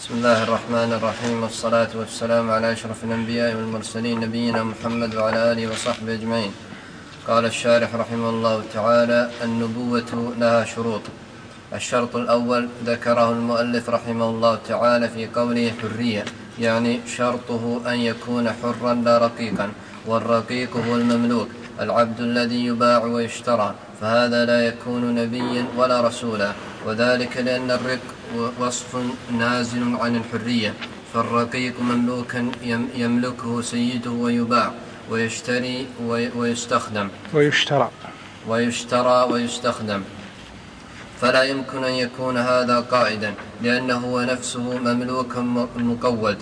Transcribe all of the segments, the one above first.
بسم الله الرحمن الرحيم، والصلاة والسلام على أشرف الأنبياء والمرسلين نبينا محمد وعلى آله وصحبه أجمعين. قال الشارح رحمه الله تعالى: النبوة لها شروط. الشرط الأول ذكره المؤلف رحمه الله تعالى في قوله حرية، يعني شرطه أن يكون حرا لا رقيقا، والرقيق هو المملوك العبد الذي يباع ويشترى، فهذا لا يكون نبيا ولا رسولا، وذلك لأن الرق وصف نازل عن الحرية، فالرقيق مملوكا يملكه سيده ويباع ويشتري ويستخدم، فلا يمكن أن يكون هذا قائدا، لأنه هو نفسه مملوكا مقود،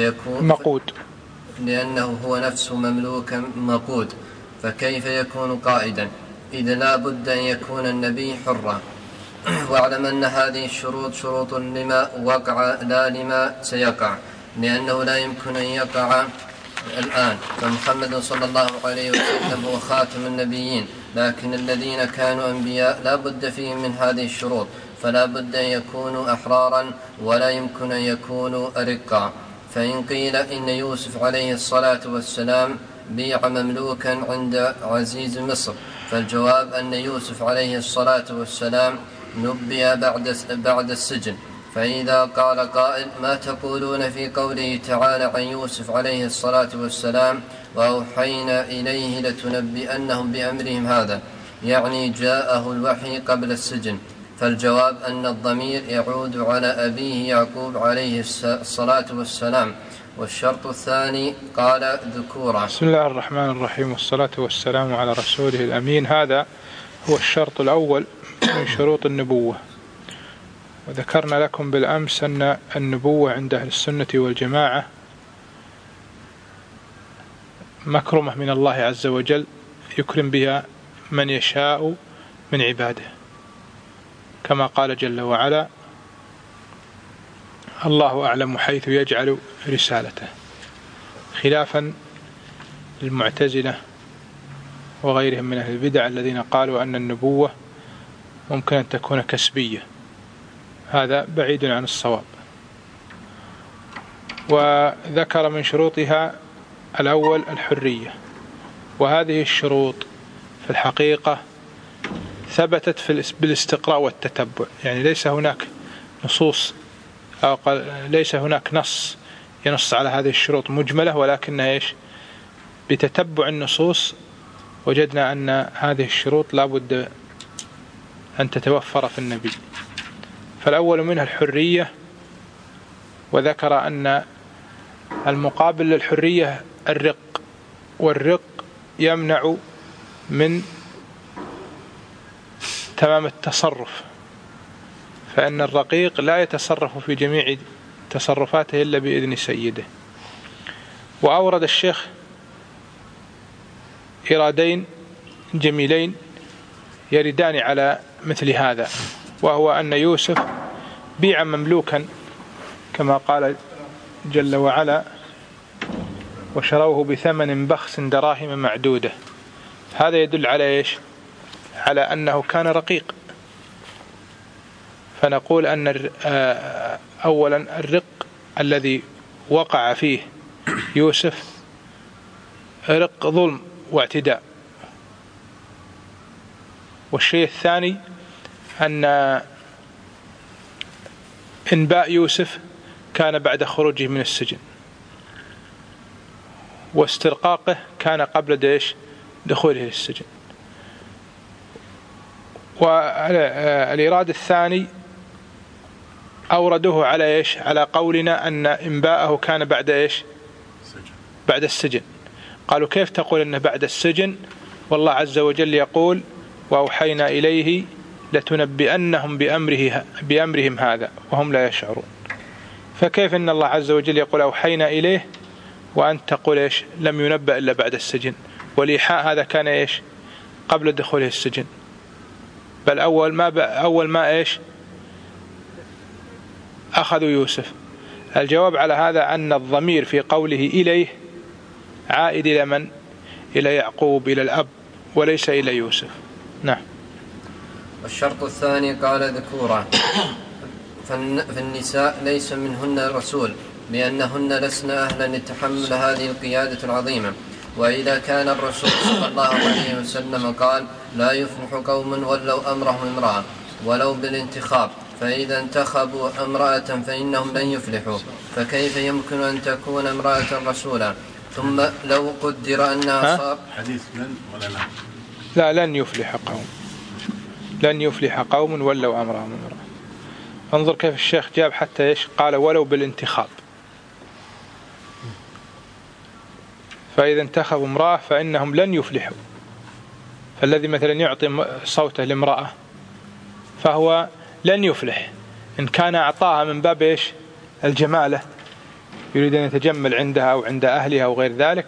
لأنه هو نفسه مملوكا مقود، فكيف يكون قائدا؟ إذ لا بد أن يكون النبي حرا. واعلم أن هذه الشروط شروط لما وقع لا لما سيقع، لأنه لا يمكن أن يقع الآن، فمحمد صلى الله عليه وسلم هو خاتم النبيين، لكن الذين كانوا أنبياء لا بد فيهم من هذه الشروط، فلا بد أن يكونوا أحرارا ولا يمكن أن يكونوا أرقا. فإن قيل إن يوسف عليه الصلاة والسلام بيع مملوكا عند عزيز مصر، فالجواب أن يوسف عليه الصلاة والسلام نبي بعد السجن. فإذا قال قائل: ما تقولون في قوله تعالى عن يوسف عليه الصلاة والسلام وأوحينا إليه لتنبئنهم بأمرهم هذا، يعني جاءه الوحي قبل السجن؟ فالجواب أن الضمير يعود على أبيه يعقوب عليه الصلاة والسلام. والشرط الثاني قال ذكورا. بسم الله الرحمن الرحيم، والصلاة والسلام على رسوله الأمين. هذا هو الشرط الأول من شروط النبوة. وذكرنا لكم بالأمس أن النبوة عند أهل السنة والجماعة مكرمة من الله عز وجل، يكرم بها من يشاء من عباده، كما قال جل وعلا: الله أعلم حيث يجعل رسالته، خلافا للمعتزلة وغيرهم من أهل البدع الذين قالوا أن النبوة ممكن أن تكون كسبية. هذا بعيد عن الصواب. وذكر من شروطها الأول الحرية، وهذه الشروط في الحقيقة ثبتت بالاستقراء والتتبع، يعني ليس هناك نصوص أو ليس هناك نص ينص على هذه الشروط مجملة، ولكنها بتتبع النصوص وجدنا أن هذه الشروط لا بد أن تتوفر في النبي. فالأول منها الحرية، وذكر أن المقابل للحرية الرق، والرق يمنع من تمام التصرف، فإن الرقيق لا يتصرف في جميع تصرفاته إلا بإذن سيده. وأورد الشيخ إرادين جميلين يردان على مثل هذا، وهو أن يوسف بيع مملوكا كما قال جل وعلا: وشروه بثمن بخس دراهم معدودة. هذا يدل على إيش؟ على أنه كان رقيق. فنقول أن أولا الرق الذي وقع فيه يوسف رق ظلم واعتداء. والشيء الثاني أن إنباء يوسف كان بعد خروجه من السجن، واسترقاقه كان قبل دخوله للسجن. والإرادة الثاني أورده على على قولنا أن إنباءه كان بعد بعد السجن. قالوا: كيف تقول أنه بعد السجن والله عز وجل يقول: وأوحينا إليه لتنبئنهم بأمرهم هذا وهم لا يشعرون؟ فكيف أن الله عز وجل يقول أوحينا إليه وأنت تقول لم ينبأ إلا بعد السجن؟ والإيحاء هذا كان قبل دخوله السجن، بل أول ما أخذوا يوسف. الجواب على هذا أن الضمير في قوله إليه عائد إلى من؟ إلى يعقوب، إلى الأب، وليس إلى يوسف. نعم. والشرط الثاني قال ذكورا، فالنساء ليس منهن رسول، لأنهن لسن أهلا لتحمل هذه القيادة العظيمة. وإذا كان الرسول صلى الله عليه وسلم قال: لا يفلح قوم ولوا أمرهم امرأة ولو بالانتخاب، فإذا انتخبوا امرأة فإنهم لن يفلحوا، فكيف يمكن أن تكون امرأة رسولا؟ ثم لو قدر أنها صار حديث لن ولا لا؟ لا، لن يفلح قوم، لن يفلح قوم ولوا أمرهم امرأة. انظر كيف الشيخ جاب حتى إيش قال: ولو بالانتخاب، فإذا انتخبوا امرأة فإنهم لن يفلحوا. فالذي مثلا يعطي صوته لامرأة فهو لن يفلح إن كان أعطاها من باب إيش؟ الجمالة، يريد أن يتجمل عندها أو عند أهلها أو غير ذلك،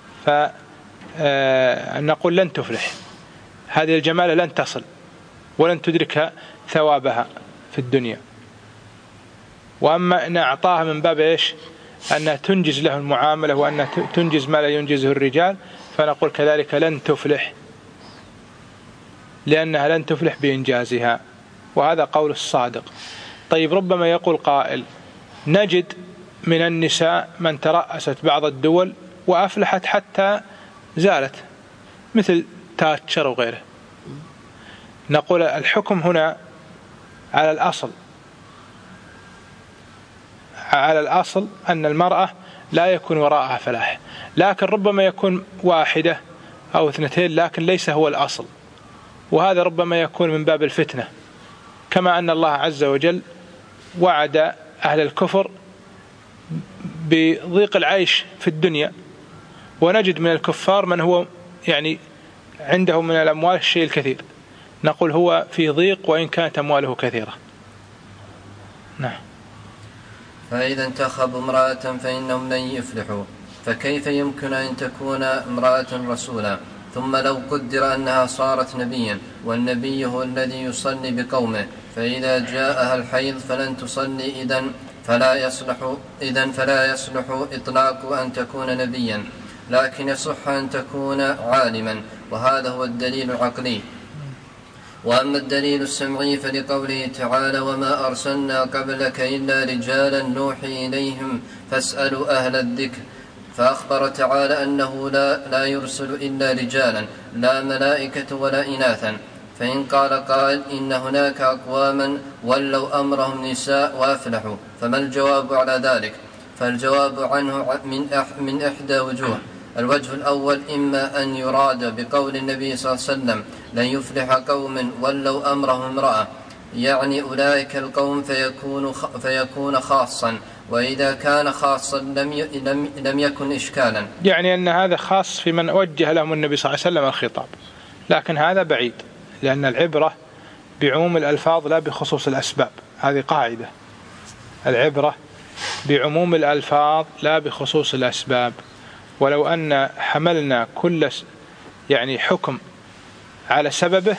فنقول لن تفلح، هذه الجمالة لن تصل ولن تدرك ثوابها في الدنيا. وأما إن أعطاها من باب إيش؟ أنها تنجز له المعاملة وأنها تنجز ما لا ينجزه الرجال، فنقول كذلك لن تفلح، لأنها لن تفلح بإنجازها، وهذا قول الصادق. طيب، ربما يقول قائل: نجد من النساء من ترأست بعض الدول وأفلحت حتى زالت، مثل تاتشر وغيره. نقول الحكم هنا على الأصل أن المرأة لا يكون وراءها فلاح، لكن ربما يكون واحدة أو اثنتين، لكن ليس هو الأصل، وهذا ربما يكون من باب الفتنة، كما أن الله عز وجل وعد أهل الكفر بضيق العيش في الدنيا، ونجد من الكفار من هو يعني عنده من الأموال الشيء الكثير، نقول هو في ضيق وإن كانت أمواله كثيرة. نعم. فإذا انتخبوا امرأة فإنهم لن يفلحوا، فكيف يمكن أن تكون امرأة رسولا؟ ثم لو قدر أنها صارت نبيا، والنبي هو الذي يصلي بقومه، فإذا جاءها الحيض فلن تصلي، إذن فلا يصلح إطلاق أن تكون نبيا، لكن يصح أن تكون عالما، وهذا هو الدليل العقلي. وأما الدليل السمعي فلقوله تعالى: وما أرسلنا قبلك إلا رجالا نوحي إليهم فاسألوا أهل الذكر، فأخبر تعالى أنه لا يرسل إلا رجالا، لا ملائكة ولا إناثا. فإن قال قائل: إن هناك أقواما ولوا أمرهم نساء وأفلحوا، فما الجواب على ذلك؟ فالجواب عنه من إحدى وجوه. الوجه الأول: إما أن يراد بقول النبي صلى الله عليه وسلم: لن يفلح قوم ولوا أمرهم امرأة، يعني أولئك القوم، فيكون خاصا، وإذا كان خاصا لم يكن إشكالا، يعني أن هذا خاص في من وجه لهم النبي صلى الله عليه وسلم الخطاب، لكن هذا بعيد، لأن العبرة بعموم الألفاظ لا بخصوص الأسباب، هذه قاعدة، العبرة بعموم الألفاظ لا بخصوص الأسباب. ولو أن حملنا كل يعني حكم على سببه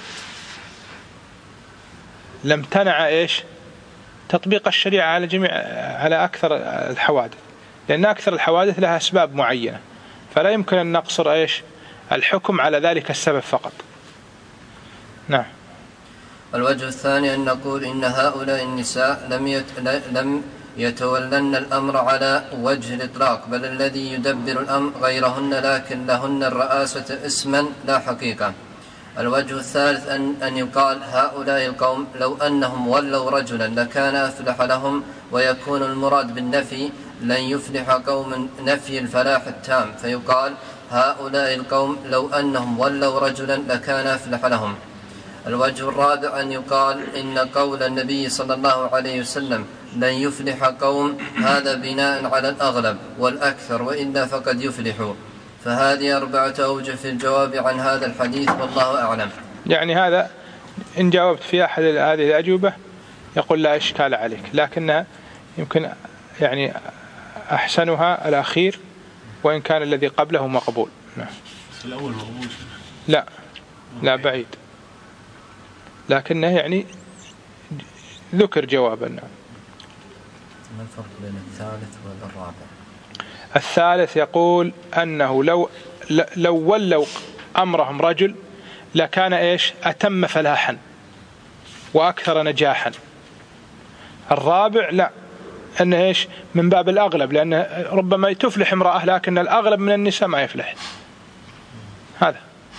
لم تنع إيش؟ تطبيق الشريعة على أكثر الحوادث، لأن أكثر الحوادث لها أسباب معينة، فلا يمكن أن نقصر إيش؟ الحكم على ذلك السبب فقط. نعم. الوجه الثاني أن نقول إن هؤلاء النساء لم يتولن الأمر على وجه الإطلاق، بل الذي يدبر الأمر غيرهن، لكن لهن الرئاسة اسما لا حقيقة. الوجه الثالث أن يقال: هؤلاء القوم لو أنهم ولوا رجلا لكان أفلح لهم، ويكون المراد بالنفي لن يفلح قوم نفي الفلاح التام، فيقال: هؤلاء القوم لو أنهم ولوا رجلا لكان أفلح لهم. الوجه الرابع أن يقال: إن قول النبي صلى الله عليه وسلم لن يفلح قوم، هذا بناء على الأغلب والأكثر، وإلا فقد يفلحوا. فهذه 4 أوجه في الجواب عن هذا الحديث، والله أعلم. يعني هذا إن جاوبت في أحد هذه الأجوبة يقول لا إشكال عليك، لكنها يمكن يعني أحسنها الأخير، وإن كان الذي قبله مقبول. نعم. الأول مقبول؟ لا بعيد، لكنه يعني ذكر جوابا. ما الفرق بين الثالث والرابع؟ الثالث يقول أنه لو ولوا أمرهم رجل لكان إيش؟ أتم فلاحا وأكثر نجاحا، الرابع لا، أن إيش من باب الأغلب، لأن ربما تفلح امرأة لكن الأغلب من النساء ما يفلح. هذا.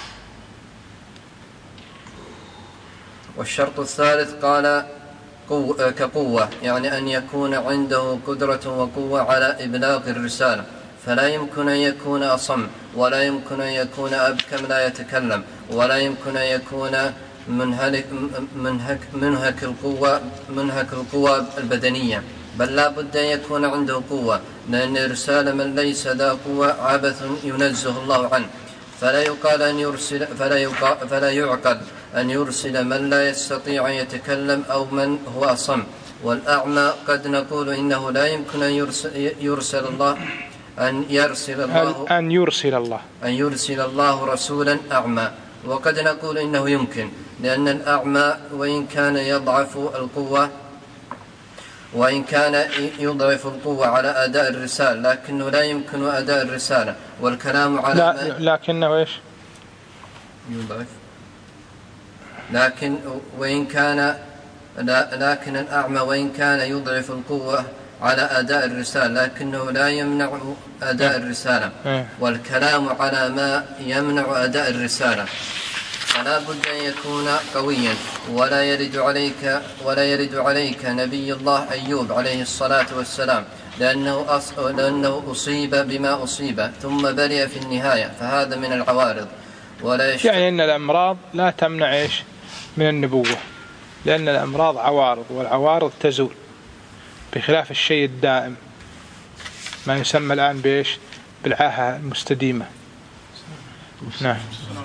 والشرط الثالث قال كقوة، يعني أن يكون عنده قدرة وقوة على إبلاغ الرسالة، فلا يمكن أن يكون أصم، ولا يمكن أن يكون أبكم لا يتكلم، ولا يمكن أن يكون منهك القوة البدنية، بل لا بد أن يكون عنده قوة، لأن إرسال من ليس ذا قوة عبث ينزه الله عنه. فلا يعقل أن يرسل من لا يستطيع أن يتكلم أو من هو أصم. والأعمى قد نقول إنه لا يمكن أن يرسل الله رسولا أعمى، وقد نقول إنه يمكن، لأن الأعمى وإن كان يضعف القوة على أداء الرسالة، لكنه لا يمكن أداء الرسالة. والكلام على لكنه إيش يضعف، لكن الأعمى وإن كان يضعف القوة على أداء الرسالة لكنه لا يمنع أداء الرسالة. والكلام على ما يمنع أداء الرسالة، فلا بد أن يكون قويا. ولا يرد عليك نبي الله أيوب عليه الصلاة والسلام، لأنه أصيب بما أصيب ثم برئ في النهاية، فهذا من العوارض. يعني أن الأمراض لا تمنع إيش من النبوة، لأن الأمراض عوارض، والعوارض تزول، بخلاف الشيء الدائم ما يسمى الآن بإيش بالعاهة المستديمة. نعم.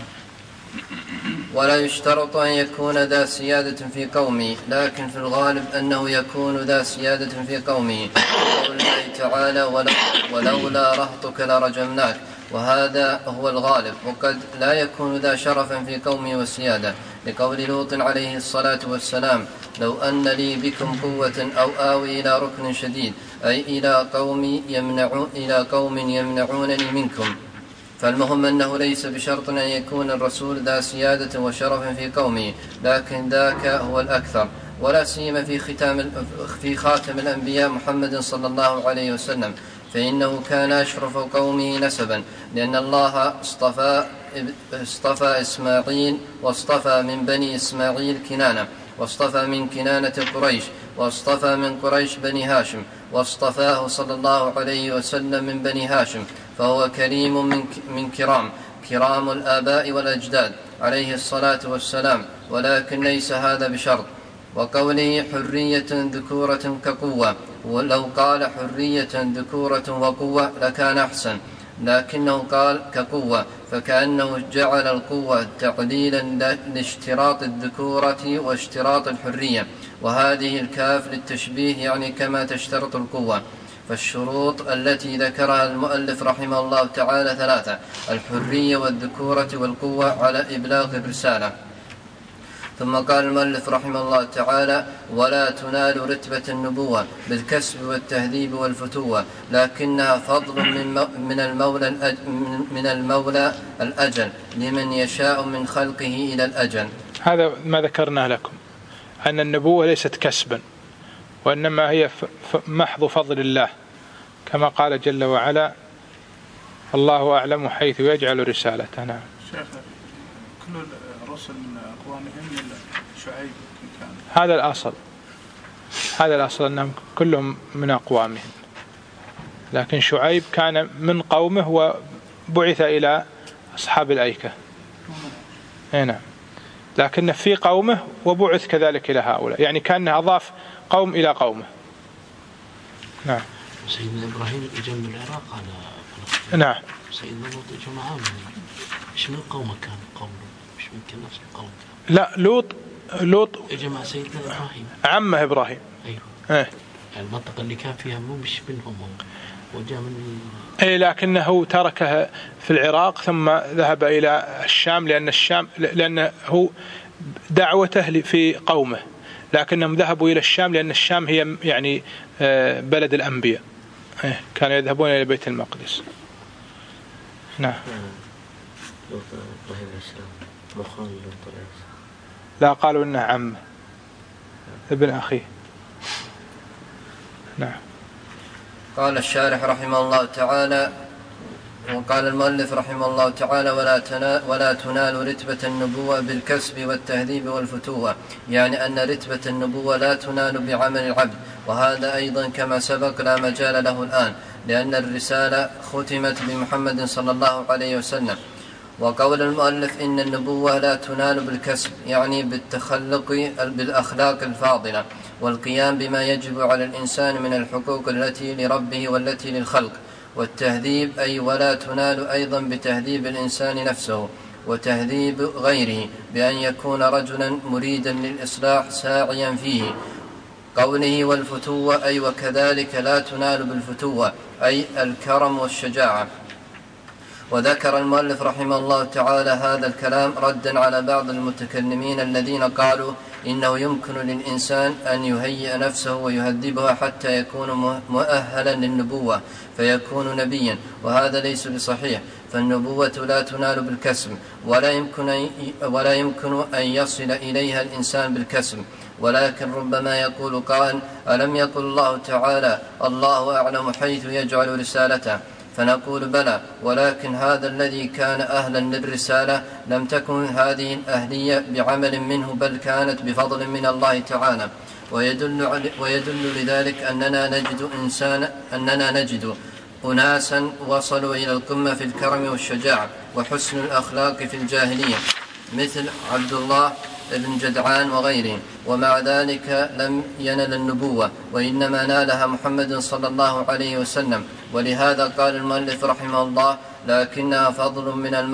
ولا يشترط أن يكون ذا سيادة في قومه، لكن في الغالب أنه يكون ذا سيادة في قومه، قول الله تعالى ولولا رهطك لرجمناك، وهذا هو الغالب. وقد لا يكون ذا شرفا في قومه وسيادة، لقول لوط عليه الصلاة والسلام لو أن لي بكم قوة أو آوي إلى ركن شديد، أي إلى قوم يمنعونني منكم. فالمهم أنه ليس بشرط أن يكون الرسول ذا سيادة وشرف في قومه، لكن ذاك هو الأكثر، ولا سيما في خاتم الأنبياء محمد صلى الله عليه وسلم، فإنه كان أشرف قومه نسبا، لأن الله اصطفى إسماعيل، واصطفى من بني إسماعيل كنانة، واصطفى من كنانة قريش، واصطفى من قريش بني هاشم، واصطفاه صلى الله عليه وسلم من بني هاشم، فهو كريم من كرام الآباء والأجداد عليه الصلاة والسلام، ولكن ليس هذا بشرط. وقوله حرية ذكورة كقوة، ولو قال حرية ذكورة وقوة لكان أحسن، لكنه قال كقوة، فكأنه جعل القوة تعديلا لاشتراط الذكورة واشتراط الحرية، وهذه الكاف للتشبيه، يعني كما تشترط القوة. فالشروط التي ذكرها المؤلف رحمه الله تعالى ثلاثة: الحرية والذكورة والقوة على إبلاغ الرسالة. ثم قال المؤلف رحمه الله تعالى: ولا تنال رتبة النبوة بالكسب والتهذيب والفتوة، لكنها فضل من المولى الأجل لمن يشاء من خلقه إلى الأجل. هذا ما ذكرنا لكم، أن النبوة ليست كسبا، وإنما هي محض فضل الله، كما قال جل وعلا: الله أعلم حيث يجعل رسالته. نعم. شيخ، كل الرسل من أقوامهم شعيب كان. هذا الأصل أنهم كلهم من أقوامهم، لكن شعيب كان من قومه وبعث إلى أصحاب الأيكة. نعم. لكن في قومه وبعث كذلك إلى هؤلاء، يعني كأنه أضاف قوم إلى قومه. نعم. سيدنا إبراهيم إجا من العراق على فلسطين. نعم. سيدنا لوط إجا معاه مش من قومه، كان قومه مش ممكن نفس القوم. لا، لوط إجا مع سيدنا إبراهيم، عمه إبراهيم. أيوه. يعني المنطقة اللي كان فيها مش منهم وجاء من لكنه تركها في العراق ثم ذهب إلى الشام، لأنه دعوته في قومه، لكنهم ذهبوا إلى الشام لأن الشام هي يعني بلد الأنبياء، كانوا يذهبون إلى بيت المقدس. نعم. لا، قالوا إنه عم ابن أخيه. نعم. قال الشارح رحمه الله تعالى، وقال المؤلف رحمه الله تعالى: ولا تنال رتبة النبوة بالكسب والتهذيب والفتوة، يعني أن رتبة النبوة لا تنال بعمل العبد، وهذا أيضا كما سبق لا مجال له الآن، لأن الرسالة ختمت بمحمد صلى الله عليه وسلم. وقول المؤلف إن النبوة لا تنال بالكسب، يعني بالتخلق بالأخلاق الفاضلة والقيام بما يجب على الإنسان من الحقوق التي لربه والتي للخلق. والتهذيب أي ولا تنال أيضا بتهذيب الإنسان نفسه وتهذيب غيره، بأن يكون رجلا مريدا للإصلاح ساعيا فيه. قوله والفتوة أي وكذلك لا تنال بالفتوة، أي الكرم والشجاعة. وذكر المؤلف رحمه الله تعالى هذا الكلام ردا على بعض المتكلمين الذين قالوا إنه يمكن للإنسان أن يهيئ نفسه ويهذبها حتى يكون مؤهلا للنبوة فيكون نبيا، وهذا ليس بصحيح، فالنبوة لا تنال بالكسب، ولا يمكن أن يصل إليها الإنسان بالكسب. ولكن ربما يقول قائل: ألم يقل الله تعالى الله أعلم حيث يجعل رسالته؟ فنقول بلى، ولكن هذا الذي كان أهلا للرسالة لم تكن هذه الأهلية بعمل منه، بل كانت بفضل من الله تعالى. ويدل لذلك أننا نجد أناسا وصلوا إلى القمة في الكرم والشجاعة وحسن الأخلاق في الجاهلية، مثل عبد الله ابن جدعان وغيره، ومع ذلك لم ينل النبوة، وإنما نالها محمد صلى الله عليه وسلم. ولهذا قال المؤلف رحمه الله: لكنها فضل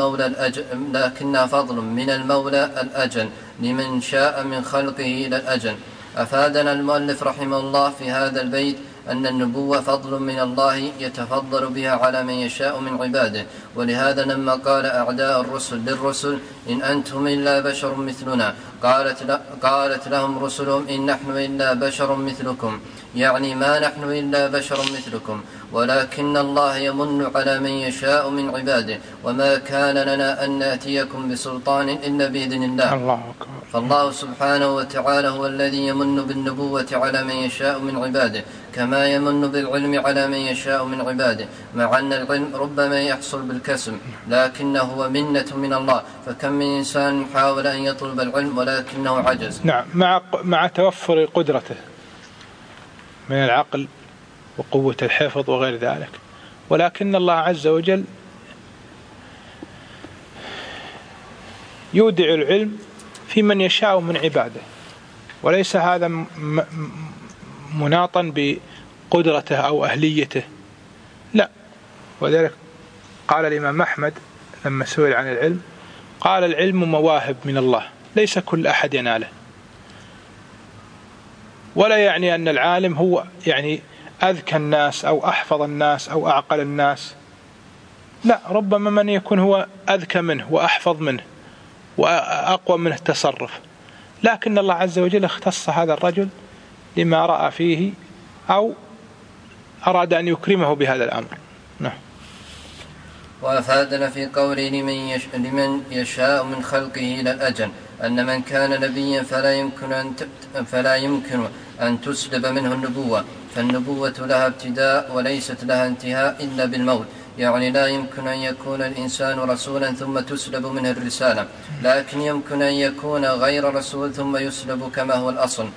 من المولى الأجل لمن شاء من خلقه إلى الأجل. أفادنا المؤلف رحمه الله في هذا البيت أن النبوة فضل من الله يتفضل بها على من يشاء من عباده. ولهذا لما قال أعداء الرسل للرسل: إن أنتم إلا بشر مثلنا، قالت لهم رسلهم: إن نحن إلا بشر مثلكم، يعني ما نحن إلا بشر مثلكم، ولكن الله يمن على من يشاء من عباده، وما كان لنا أن نأتيكم بسلطان إلا بإذن الله. فالله سبحانه وتعالى هو الذي يمن بالنبوة على من يشاء من عباده، كما يمن بالعلم على من يشاء من عباده، مع أن العلم ربما يحصل بالكسب، لكنه هو منة من الله، فكم من إنسان حاول أن يطلب العلم ولكنه عجز. نعم، مع توفر قدرته من العقل وقوة الحفظ وغير ذلك، ولكن الله عز وجل يودع العلم في من يشاء من عباده، وليس هذا مناطا بقدرته أو أهليته، لا. وذلك قال الإمام أحمد لما سئل عن العلم قال: العلم مواهب من الله، ليس كل أحد يناله. ولا يعني أن العالم هو يعني أذكى الناس أو أحفظ الناس أو أعقل الناس، لا، ربما من يكون هو أذكى منه وأحفظ منه وأقوى منه التصرف، لكن الله عز وجل اختص هذا الرجل لما رأى فيه أو أراد أن يكرمه بهذا الأمر. نعم. وأفادنا في قوله لمن يشاء من خلقه إلى الأجل أن من كان نبيا فلا يمكن أن تسلب منه النبوة، فالنبوة لها ابتداء وليست لها انتهاء إلا بالموت، يعني لا يمكن أن يكون الإنسان رسولا ثم تسلب منه الرسالة، لكن يمكن أن يكون غير رسول ثم يسلب كما هو الأصل.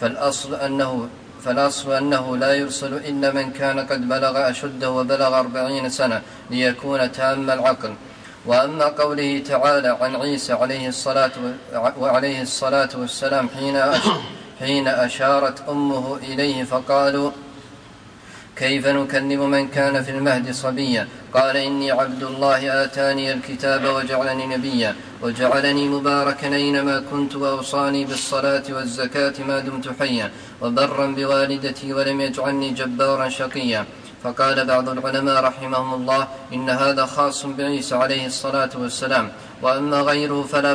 فالأصل أنه لا يرسل إلا من كان قد بلغ أشده وبلغ 40 سنة ليكون تام العقل. وأما قوله تعالى عن عيسى عليه الصلاة والسلام حين أشارت أمه إليه فقالوا: كيف نكلم من كان في المهد صبيا؟ قال: إني عبد الله آتاني الكتاب وجعلني نبيا وجعلني مباركا أينما كنت وأوصاني بالصلاة والزكاة ما دمت حيا وبرا بوالدتي ولم يجعلني جبارا شقيا. فقال بعض العلماء رحمهم الله: إن هذا خاص بعيسى عليه الصلاة والسلام، وأما غيره فلا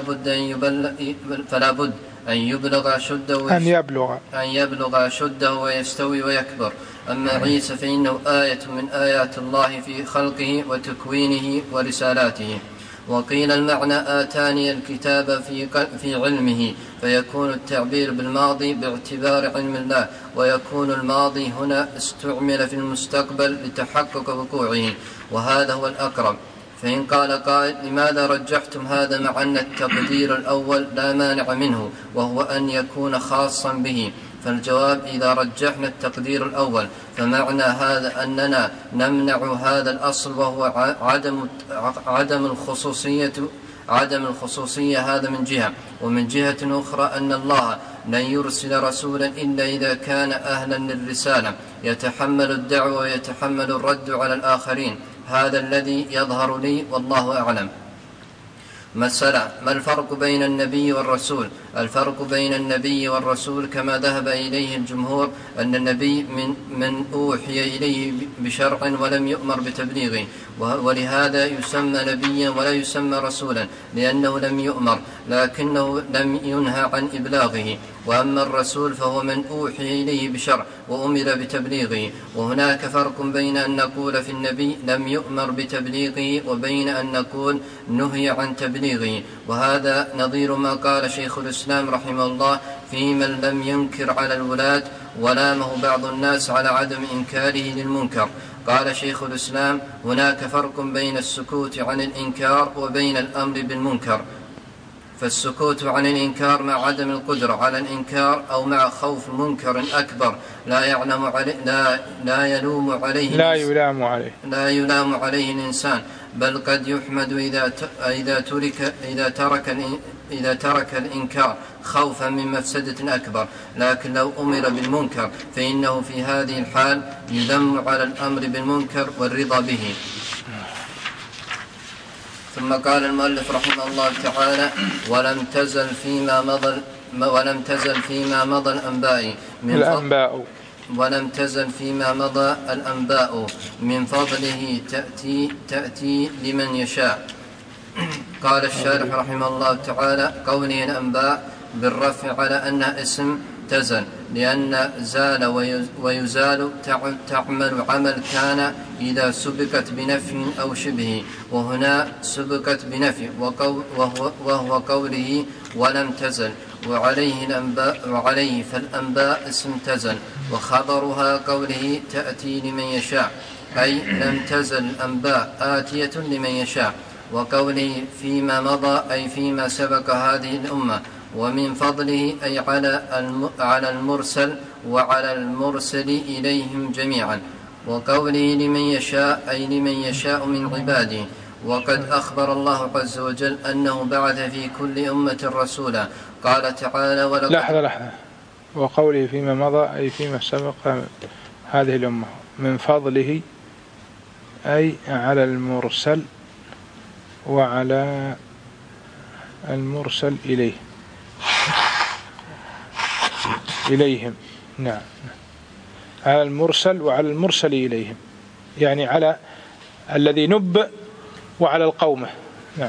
بد أن يبلغ شده ويستوي ويكبر. أما عيسى فإنه آية من آيات الله في خلقه وتكوينه ورسالاته. وقيل المعنى آتاني الكتاب في علمه، فيكون التعبير بالماضي باعتبار علم الله، ويكون الماضي هنا استعمل في المستقبل لتحقق وقوعه، وهذا هو الأقرب. فإن قال قائل لماذا رجحتم هذا مع أن التقدير الأول لا مانع منه وهو أن يكون خاصا به؟ فالجواب إذا رجحنا التقدير الأول فمعنى هذا أننا نمنع هذا الأصل وهو عدم الخصوصية هذا من جهة، ومن جهة أخرى أن الله لن يرسل رسولا إلا إذا كان أهلا للرسالة يتحمل الدعوة ويتحمل الرد على الآخرين. هذا الذي يظهر لي والله أعلم. مسألة: ما الفرق بين النبي والرسول؟ الفرق بين النبي والرسول كما ذهب إليه الجمهور أن النبي من أوحي إليه بشرع ولم يؤمر بتبليغه، ولهذا يسمى نبيا ولا يسمى رسولا لأنه لم يؤمر لكنه لم ينهى عن إبلاغه. وأما الرسول فهو من أوحي إليه بشرع وأمر بتبليغه. وهناك فرق بين أن نقول في النبي لم يؤمر بتبليغه وبين أن نقول نهي عن تبليغه، وهذا نظير ما قال شيخ الإسلام رحمه الله في من لم ينكر على الولاة ولامه بعض الناس على عدم إنكاره للمنكر. قال شيخ الإسلام: هناك فرق بين السكوت عن الإنكار وبين الأمر بالمنكر، فالسكوت عن الإنكار مع عدم القدرة على الإنكار أو مع خوف منكر أكبر لا يلام عليه الإنسان، بل قد يحمد إذا ترك الإنكار خوفا من مفسدة أكبر. لكن لو أمر بالمنكر فإنه في هذه الحال يذم على الأمر بالمنكر والرضا به. ثم قال المؤلف رحمه الله تعالى: ولم تزل فيما مضى الأنباء من فضله تأتي لمن يشاء. قال الشارح رحمه الله تعالى: قوله الأنباء بالرفع على أنها اسم تزل، لأن زال ويزال تعمل عمل كان إذا سبقت بنفي أو شبه، وهنا سبقت بنفي وهو قوله ولم تزل، وعليه فالأنباء اسم تزل، وخبرها قوله تأتي لمن يشاء، أي لم تزل الأنباء آتية لمن يشاء. وقوله فيما مضى أي فيما سبق هذه الأمة، ومن فضله أي على المرسل وعلى المرسل إليهم جميعا. وقوله لمن يشاء أي لمن يشاء من عباده. وقد أخبر الله عز وجل أنه بعث في كل أمة رسولا. قال تعالى: لحظة. وقوله فيما مضى أي فيما سبق هذه الأمة، من فضله أي على المرسل وعلى المرسل إليهم. نعم، على المرسل وعلى المرسل إليهم، يعني على الذي نب وعلى القومة. نعم.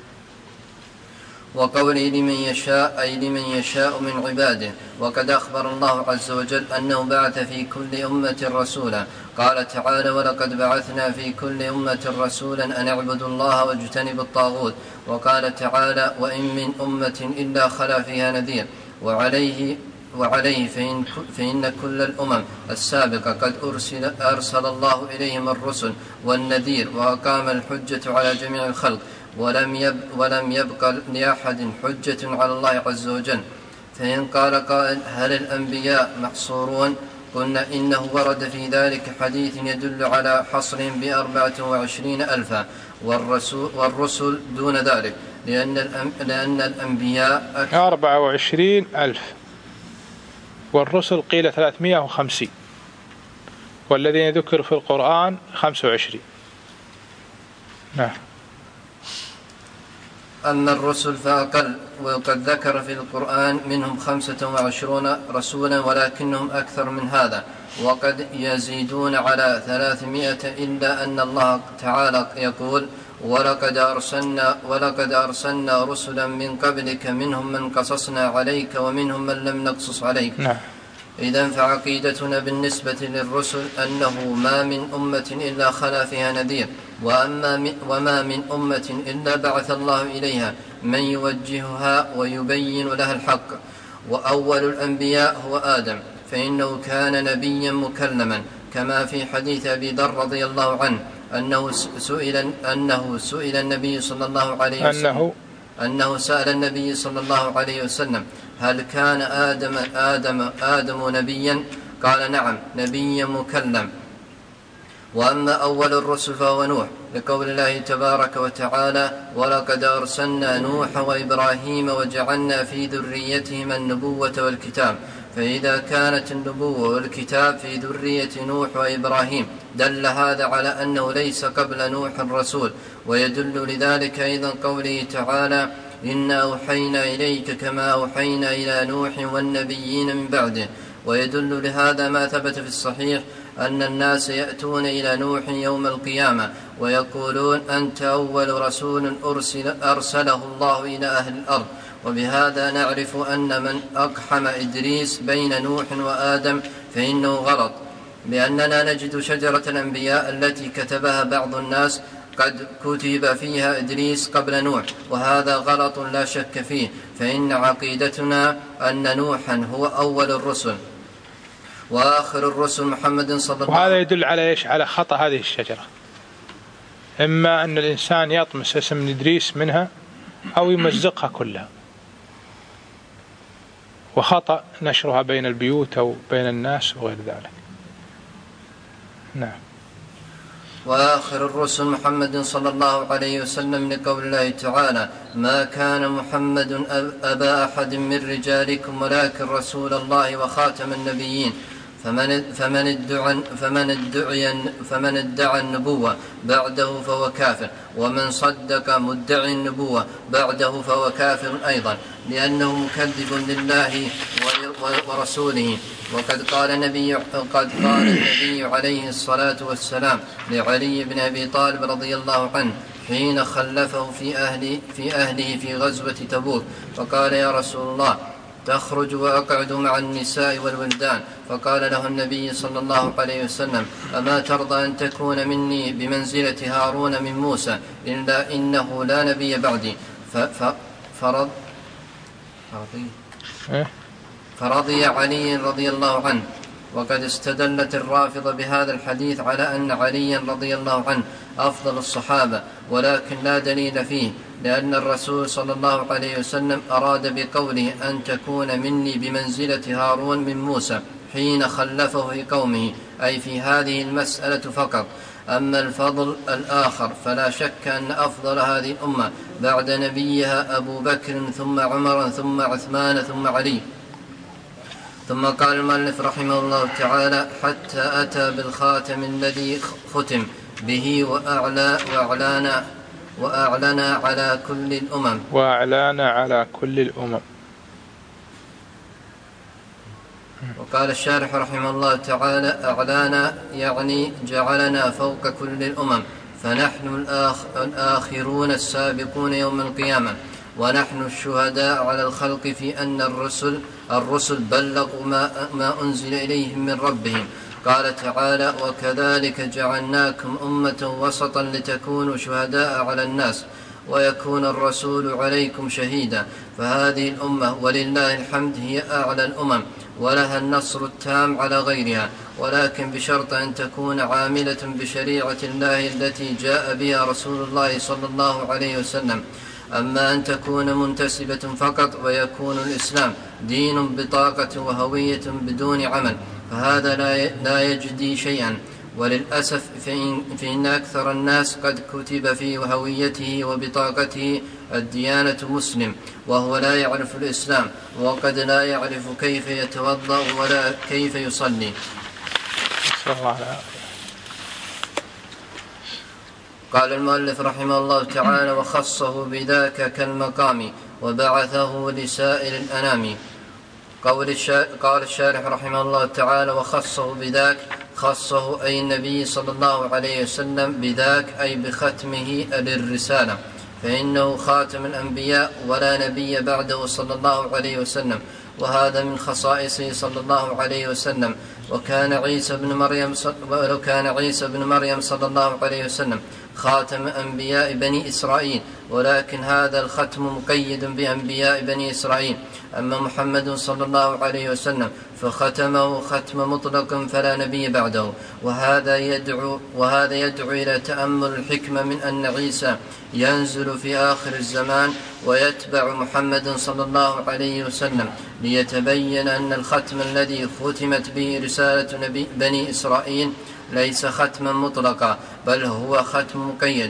وقوله لمن يشاء أي لمن يشاء من عباده. وقد أخبر الله عز وجل أنه بعث في كل أمة رسولا. قال تعالى: ولقد بعثنا في كل أمة رسولا أن اعبدوا الله واجتنبوا الطاغوت. وقال تعالى: وإن من أمة إلا خلا فيها نذير. وعليه فإن كل الأمم السابقة قد أرسل الله إليهم الرسل والنذير، وأقام الحجة على جميع الخلق، ولم يبق لأحد حجة على الله عز وجل. فإن قال قائل: هل الأنبياء محصورون؟ قلنا إنه ورد في ذلك حديث يدل على حصرهم ب24,000، والرسل دون ذلك، لأن الأنبياء 24,000 والرسل قيل 350، والذين ذكر في القرآن 25. نعم. أما الرسل فأقل، وقد ذكر في القرآن منهم 25 رسولا، ولكنهم أكثر من هذا، وقد يزيدون على 300، إلا أن الله تعالى يقول: ولقد أرسلنا رسلا من قبلك منهم من قصصنا عليك ومنهم من لم نقصص عليك. نعم. إذن فعقيدتنا بالنسبة للرسل أنه ما من أمة إلا خلا فيها نذير، وما من أمة إلا بعث الله إليها من يوجهها ويبين لها الحق. وأول الأنبياء هو آدم، فإنه كان نبيا مكلما، كما في حديث أبي ذر رضي الله عنه أنه سئل النبي صلى الله عليه وسلم أنه سأل النبي صلى الله عليه وسلم: هل كان آدم نبيا؟ قال: نعم، نبيا مكلم. وأما أول الرسل فهو نوح، لقول الله تبارك وتعالى: ولقد أرسلنا نوحا وإبراهيم وجعلنا في ذريتهما النبوة والكتاب. فإذا كانت النبوة والكتاب في ذرية نوح وإبراهيم دل هذا على أنه ليس قبل نوح رسول. ويدل لذلك أيضا قوله تعالى: إنا أوحينا إليك كما أوحينا إلى نوح والنبيين من بعده. ويدل لهذا ما ثبت في الصحيح أن الناس يأتون إلى نوح يوم القيامة ويقولون: أنت أول رسول أرسله الله إلى أهل الأرض. وبهذا نعرف أن من أقحم إدريس بين نوح وآدم فإنه غلط، لأننا نجد شجرة الأنبياء التي كتبها بعض الناس قد كتب فيها إدريس قبل نوح، وهذا غلط لا شك فيه. فإن عقيدتنا أن نوحا هو أول الرسل وآخر الرسل محمد صلى الله عليه وسلم. وهذا يدل على إيش؟ على خطأ هذه الشجرة، إما أن الإنسان يطمس اسم إدريس منها أو يمزقها كلها، وخطأ نشرها بين البيوت أو بين الناس وغير ذلك. نعم. وآخر الرسل محمد صلى الله عليه وسلم، لقول الله تعالى: ما كان محمد أبا أحد من رجالكم ولكن رسول الله وخاتم النبيين. فمن ادعى النبوة بعده فهو كافر، ومن صدق مدعي النبوة بعده فهو كافر أيضا، لأنه مكذب لله ورسوله. وقد قال النبي عليه الصلاة والسلام لعلي بن أبي طالب رضي الله عنه حين خلفه في أهله في غزوة تبوك، فقال: يا رسول الله، تخرج وأقعد مع النساء والولدان. فقال له النبي صلى الله عليه وسلم: أما ترضى أن تكون مني بمنزلة هارون من موسى؟ إلا إنه لا نبي بعدي. فرضي علي رضي الله عنه. وقد استدلت الرافضة بهذا الحديث على أن عليا رضي الله عنه أفضل الصحابة، ولكن لا دليل فيه، لأن الرسول صلى الله عليه وسلم أراد بقوله أن تكون مني بمنزلة هارون من موسى حين خلفه في قومه، أي في هذه المسألة فقط. أما الفضل الآخر فلا شك أن أفضل هذه الأمة بعد نبيها أبو بكر ثم عمر ثم عثمان ثم علي. ثم قال المؤلف رحمه الله تعالى: حتى أتى بالخاتم الذي ختم به وأعلن على كل الأمم. وقال الشارح رحمه الله تعالى: أعلانا يعني جعلنا فوق كل الأمم، فنحن الآخرون السابقون يوم القيامة، ونحن الشهداء على الخلق في أن الرسل بلغوا ما أنزل إليهم من ربهم. قال تعالى: وكذلك جعلناكم أمة وسطا لتكونوا شهداء على الناس ويكون الرسول عليكم شهيدا. فهذه الأمة ولله الحمد هي أعلى الأمم، ولها النصر التام على غيرها، ولكن بشرط أن تكون عاملة بشريعة الله التي جاء بها رسول الله صلى الله عليه وسلم. أما أن تكون منتسبة فقط ويكون الإسلام دين بطاقة وهوية بدون عمل، فهذا لا يجدي شيئا. وللأسف فإن أكثر الناس قد كتب في هويته وبطاقته الديانة مسلم، وهو لا يعرف الإسلام، وقد لا يعرف كيف يتوضأ ولا كيف يصلي. قال المؤلف رحمه الله تعالى: وخصه بذاك كالمقام وبعثه لسائر الأنام. قال الشارح رحمه الله تعالى: وخصه بذاك، خصه أي النبي صلى الله عليه وسلم بذاك أي بختمه للرسالة، فإنه خاتم الأنبياء ولا نبي بعده صلى الله عليه وسلم، وهذا من خصائصه صلى الله عليه وسلم. وكان عيسى بن مريم صلى الله عليه وسلم خاتم أنبياء بني إسرائيل، ولكن هذا الختم مقيد بأنبياء بني إسرائيل. أما محمد صلى الله عليه وسلم فختمه ختم مطلق فلا نبي بعده. وهذا يدعو إلى تأمل الحكمة من أن عيسى ينزل في آخر الزمان ويتبع محمد صلى الله عليه وسلم، ليتبين أن الختم الذي ختمت به رسالة بني إسرائيل ليس ختما مطلقا، بل هو ختم مقيد.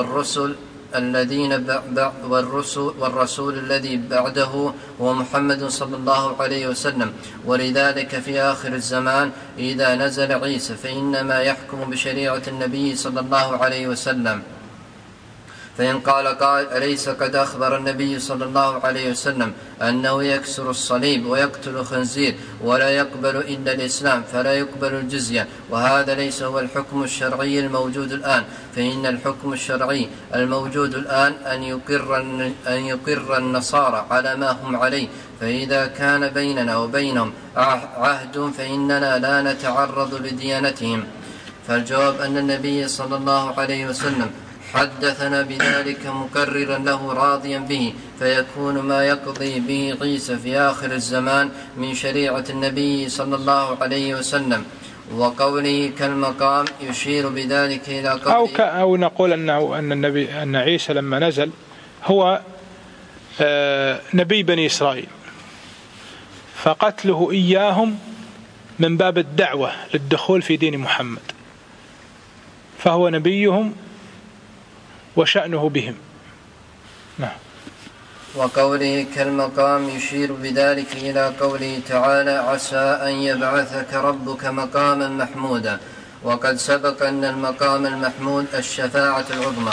والرسول الذي بعده هو محمد صلى الله عليه وسلم. ولذلك في آخر الزمان إذا نزل عيسى فإنما يحكم بشريعة النبي صلى الله عليه وسلم. فإن قال قائل: أليس قد أخبر النبي صلى الله عليه وسلم أنه يكسر الصليب ويقتل الخنزير ولا يقبل إلا الإسلام فلا يقبل الجزية، وهذا ليس هو الحكم الشرعي الموجود الآن، فإن الحكم الشرعي الموجود الآن أن يقر النصارى على ما هم عليه، فإذا كان بيننا وبينهم عهد فإننا لا نتعرض لديانتهم. فالجواب أن النبي صلى الله عليه وسلم حدثنا بذلك مكررا له راضيا به، فيكون ما يقضي به عيسى في آخر الزمان من شريعة النبي صلى الله عليه وسلم. وقوله كالمقام يشير بذلك إلى قوله أو نقول أن عيسى لما نزل هو نبي بني إسرائيل، فقتله إياهم من باب الدعوة للدخول في دين محمد، فهو نبيهم وشأنه بهم. نعم. وقوله كالمقام يشير بذلك إلى قوله تعالى: عسى أن يبعثك ربك مقاما محمودا. وقد سبق أن المقام المحمود الشفاعة العظمى،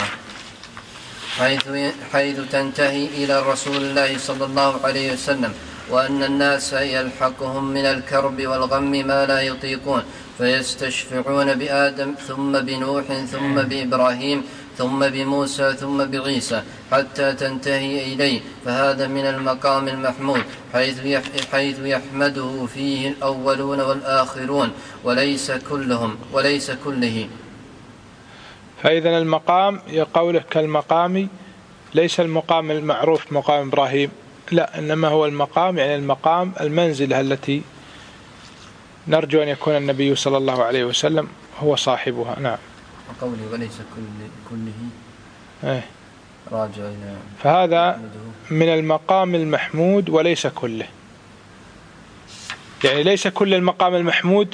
حيث تنتهي إلى رسول الله صلى الله عليه وسلم، وأن الناس يلحقهم من الكرب والغم ما لا يطيقون، فيستشفعون بآدم ثم بنوح ثم بإبراهيم ثم بموسى ثم بعيسى حتى تنتهي إليه. فهذا من المقام المحمود حيث يحمده فيه الأولون والآخرون وليس كله. فإذا المقام يقوله كالمقام ليس المقام المعروف مقام إبراهيم، لا، إنما هو المقام يعني المقام المنزلة التي نرجو أن يكون النبي صلى الله عليه وسلم هو صاحبها. نعم. وقوله وليس كله راجع إلى فهذا من المقام المحمود وليس كله، يعني ليس كل المقام المحمود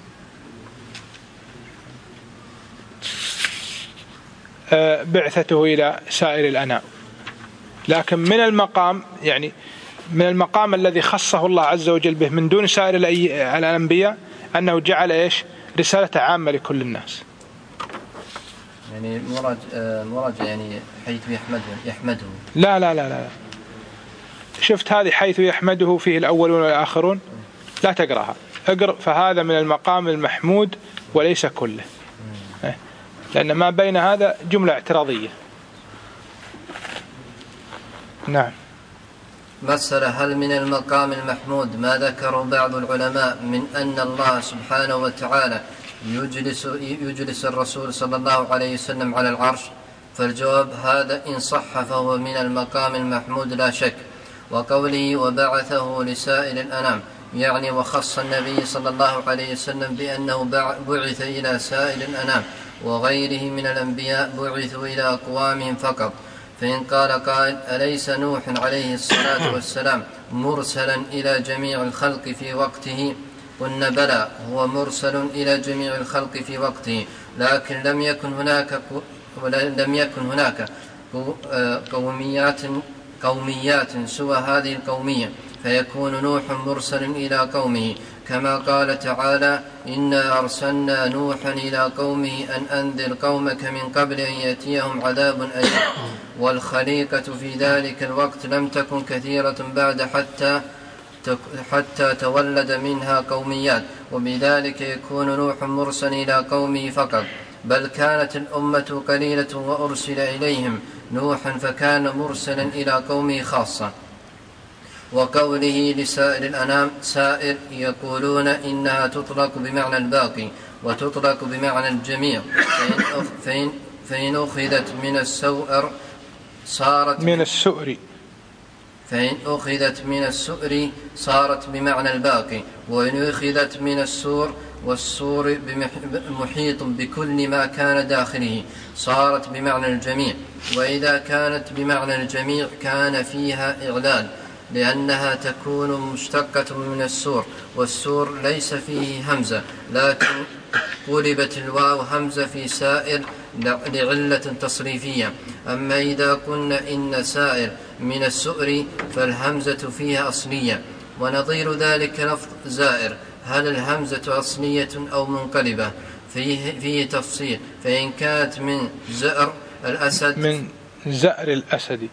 بعثته إلى سائر الأنام، لكن من المقام يعني من المقام الذي خصه الله عز وجل به من دون سائر الأنبياء أنه جعل رسالة عامة لكل الناس. يعني مراجع يعني حيث يحمده. لا شفت هذه حيث يحمده فيه الأولون والآخرون، لا تقرأها، اقرأ فهذا من المقام المحمود وليس كله، لأن ما بين هذا جملة اعتراضية. نعم. مسألة: هل من المقام المحمود ما ذكره بعض العلماء من أن الله سبحانه وتعالى يجلس الرسول صلى الله عليه وسلم على العرش؟ فالجواب: هذا إن صح فهو من المقام المحمود لا شك. وقوله وبعثه لسائر الأنام يعني وخص النبي صلى الله عليه وسلم بأنه بعث إلى سائر الأنام، وغيره من الأنبياء بعثوا إلى أقوامهم فقط. فإن قال قائل: أليس نوح عليه الصلاة والسلام مرسلا إلى جميع الخلق في وقته؟ قلنا بلى، هو مرسل إلى جميع الخلق في وقته، لكن لم يكن هناك قوميات سوى هذه القومية، فيكون نوح مرسل إلى قومه، كما قال تعالى: إنا أرسلنا نوحا إلى قومه أن أنذر قومك من قبل أن يأتيهم عذاب أليم. والخليقة في ذلك الوقت لم تكن كثيرة بعد حتى تولد منها قوميات، وبذلك يكون نوح مرسل إلى قومه فقط، بل كانت الأمة قليلة وأرسل إليهم نوحا فكان مرسلا إلى قومه خاصة. وقوله لسائر الأنام سائر يقولون إنها تطلق بمعنى الباقي وتطلق بمعنى الجميع، فإن أخذت من السؤر صارت من السؤر، فإن أخذت من السؤر صارت بمعنى الباقي، وإن أخذت من السور والسور محيط بكل ما كان داخله صارت بمعنى الجميع. وإذا كانت بمعنى الجميع كان فيها إعلال، لأنها تكون مشتقة من السور، والسور ليس فيه همزة، لكن قلبت الواو همزة في سائر لعلة تصريفية. أما إذا قلنا إن سائر من السؤر فالهمزة فيها أصلية. ونظير ذلك لفظ زائر، هل الهمزة أصلية أو منقلبة؟ فيه تفصيل، فإن كانت من زئر الأسد من زئر الأسد،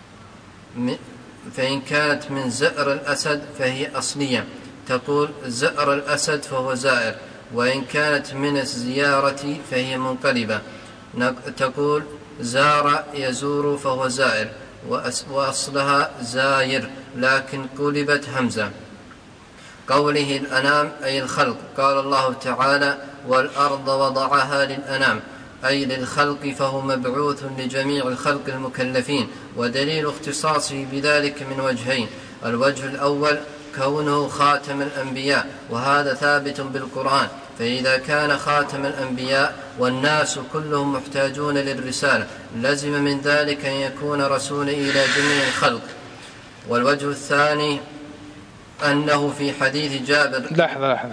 فإن كانت من زئر الأسد فهي أصلية، تقول زئر الأسد فهو زائر. وإن كانت من الزيارة فهي منقلبة، تقول زار يزور فهو زائر، وأصلها زاير لكن قلبت همزة. قوله الأنام أي الخلق، قال الله تعالى والأرض وضعها للأنام أي للخلق، فهو مبعوث لجميع الخلق المكلفين. ودليل اختصاصه بذلك من وجهين: الوجه الأول كونه خاتم الأنبياء، وهذا ثابت بالقرآن، فإذا كان خاتم الأنبياء والناس كلهم محتاجون للرسالة لزم من ذلك أن يكون رسول إلى جميع الخلق. والوجه الثاني أنه في حديث جابر. لحظة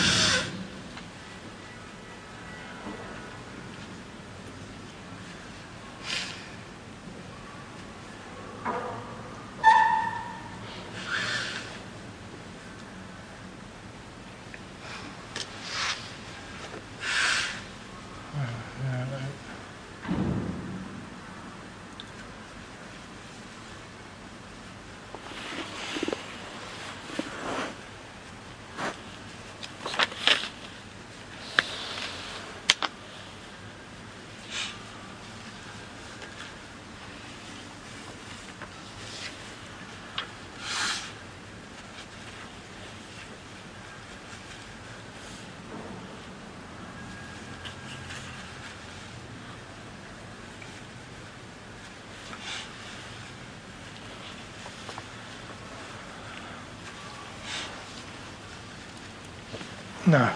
نعم.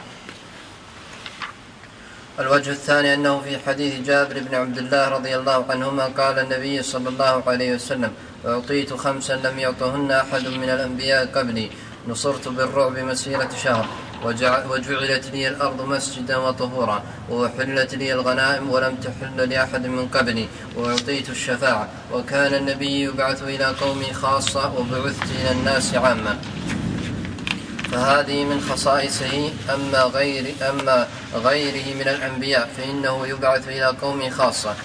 الوجه الثاني أنه في حديث جابر بن عبد الله رضي الله عنهما قال النبي صلى الله عليه وسلم أعطيت 5 لم يعطهن أحد من الأنبياء قبلي، نصرت بالرعب مسيرة شهر، وجعلت لي الأرض مسجدا وطهورا، وأحلت لي الغنائم ولم تحل لأحد من قبلي، وأعطيت الشفاعة، وكان النبي يبعث إلى قومي خاصة وبعثت إلى الناس عامة. فهذه من خصائصه. أما غيره من الأنبياء فإنه يبعث إلى قوم خاصة.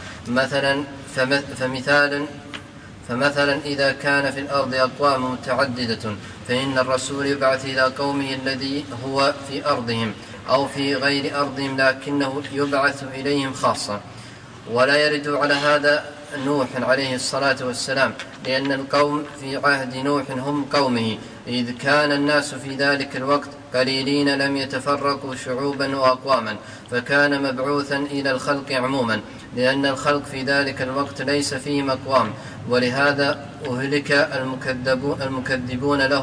فمثلا إذا كان في الأرض أقوام متعددة فإن الرسول يبعث إلى قومه الذي هو في أرضهم أو في غير أرضهم، لكنه يبعث إليهم خاصة. ولا يرد على هذا نوح عليه الصلاة والسلام، لأن القوم في عهد نوح هم قومه، إذ كان الناس في ذلك الوقت قليلين لم يتفرقوا شعوبا وأقواما، فكان مبعوثا إلى الخلق عموما، لأن الخلق في ذلك الوقت ليس فيهم أقوام، ولهذا أهلك المكذبون له،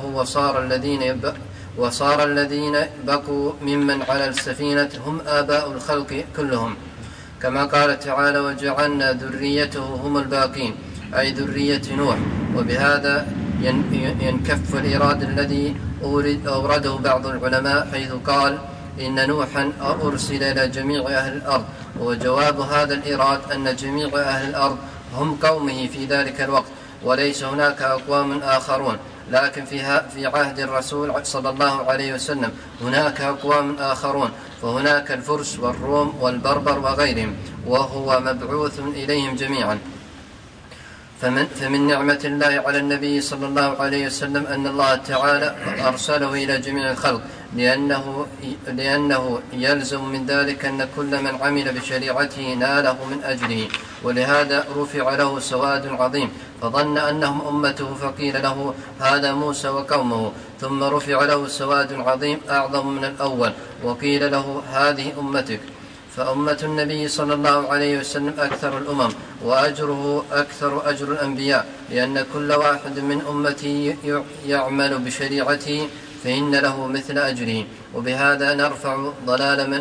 وصار الذين بقوا ممن على السفينة هم آباء الخلق كلهم، كما قال تعالى وجعلنا ذريته هم الباقين، أي ذرية نوح. وبهذا ينكف الإراد الذي أورده بعض العلماء حيث قال إن نوحا أرسل إلى جميع أهل الأرض، وجواب هذا الإراد أن جميع أهل الأرض هم قومه في ذلك الوقت، وليس هناك أقوام آخرون. لكن في عهد الرسول صلى الله عليه وسلم هناك أقوام آخرون، فهناك الفرس والروم والبربر وغيرهم، وهو مبعوث إليهم جميعا. فمن نعمة الله على النبي صلى الله عليه وسلم أن الله تعالى أرسله إلى جميع الخلق، لأنه يلزم من ذلك أن كل من عمل بشريعته ناله من أجله، ولهذا رفع له سواد عظيم فظن أنهم أمته فقيل له هذا موسى وقومه، ثم رفع له سواد عظيم أعظم من الأول وقيل له هذه أمتك. فأمة النبي صلى الله عليه وسلم أكثر الأمم وأجره أكثر أجر الأنبياء، لأن كل واحد من أمته يعمل بشريعته فإن له مثل أجره. وبهذا نرفع ضلال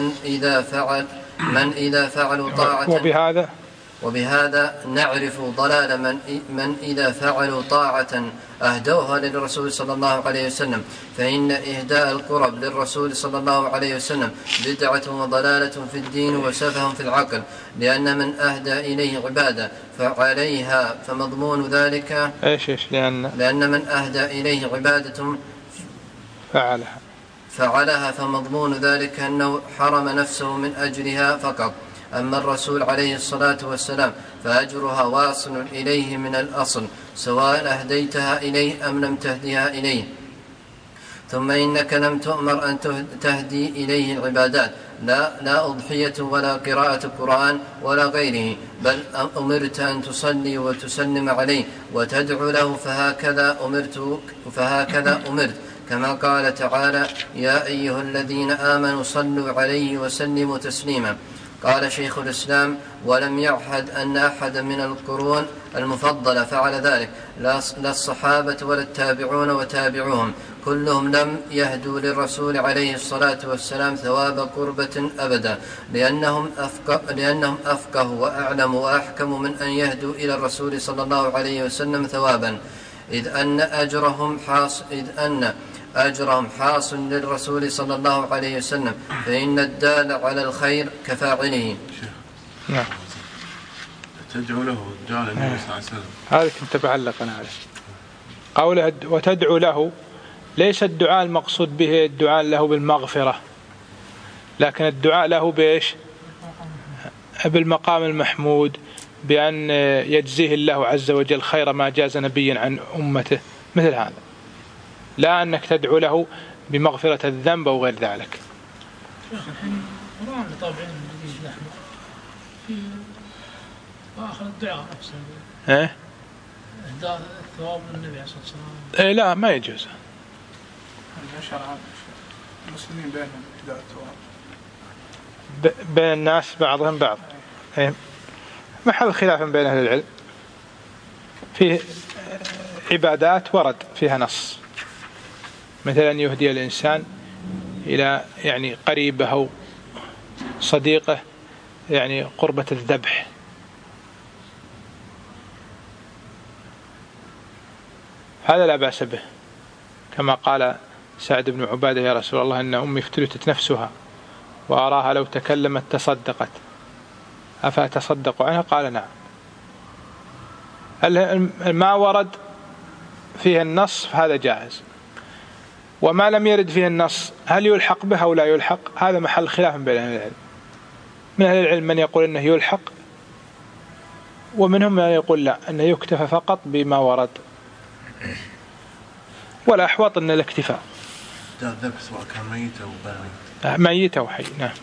من إذا فعلوا طاعة وبهذا نعرف ضلال من إذا فعلوا طاعة أهدوها للرسول صلى الله عليه وسلم، فإن إهداء القرب للرسول صلى الله عليه وسلم بدعة وضلالة في الدين وسفه في العقل، لأن من أهدى إليه عبادة فعليها فمضمون ذلك لأن من أهدى إليه عبادة فعلها فمضمون ذلك أنه حرم نفسه من أجرها فقط. أما الرسول عليه الصلاة والسلام فأجرها واصل إليه من الأصل سواء أهديتها إليه أم لم تهديها إليه. ثم إنك لم تؤمر أن تهدي إليه العبادات، لا أضحية ولا قراءة قرآن ولا غيره، بل أمرت أن تصلي وتسلم عليه وتدعو له، فهكذا أمرت كما قال تعالى يا أيها الذين آمنوا صلوا عليه وسلموا تسليما. قال شيخ الإسلام ولم يعهد أن أحد من القرون المفضلة فعل ذلك، لا الصحابة ولا التابعون وتابعوهم، كلهم لم يهدوا للرسول عليه الصلاة والسلام ثواب قربة أبدا، لأنهم أفقه وأعلم وأحكم من أن يهدوا إلى الرسول صلى الله عليه وسلم ثوابا، إذ أن أجرهم حاصل للرسول صلى الله عليه وسلم، فإن الدال على الخير كفاعله. نعم. تدعو له جعل النبي صلى الله عليه وسلم هذا كنت بعلق أنا عليه قوله وتدعو له، ليس الدعاء المقصود به الدعاء له بالمغفرة، لكن الدعاء له بإيش؟ بالمقام المحمود، بأن يجزيه الله عز وجل خير ما جاز نبيا عن أمته، مثل هذا، لا أنك تدعو له بمغفرة الذنب أو غير ذلك. القرآن طابعين الجديد نحن في آخر الدعاء نفسه إهداء الثواب للنبي عليه الصلاة والسلام. لا ما يجوز. المسلمين بينهم إهداء الثواب بين الناس بعضهم بعض، محل خلاف بين أهل العلم. فيه عبادات ورد فيها نص، مثلا يهدي الإنسان إلى يعني قريبه أو صديقه يعني قربة الذبح، هذا لا بأس به، كما قال سعد بن عبادة يا رسول الله إن أمي افتلتت نفسها وأراها لو تكلمت تصدقت أفأتصدق عنها؟ قال نعم. ما ورد فيه النص هذا جائز، وما لم يرد فيه النص هل يلحق به أو لا يلحق، هذا محل خلاف بين أهل العلم. من أهل العلم من يقول أنه يلحق، ومنهم من يقول لا، أنه يكتفى فقط بما ورد، ولا أحوط أن الاكتفاء. الذبح سواء كان ميت أو غير ميت، ميت أو حي. نعم.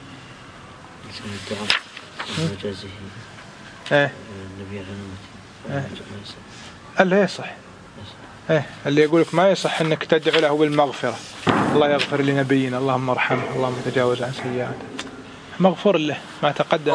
اللي يصح اللي يقولك ما يصح أنك تدعو له بالمغفرة، الله يغفر لنبينا، اللهم ارحمه، اللهم تجاوز عن سيئاته، مغفور له ما تقدم.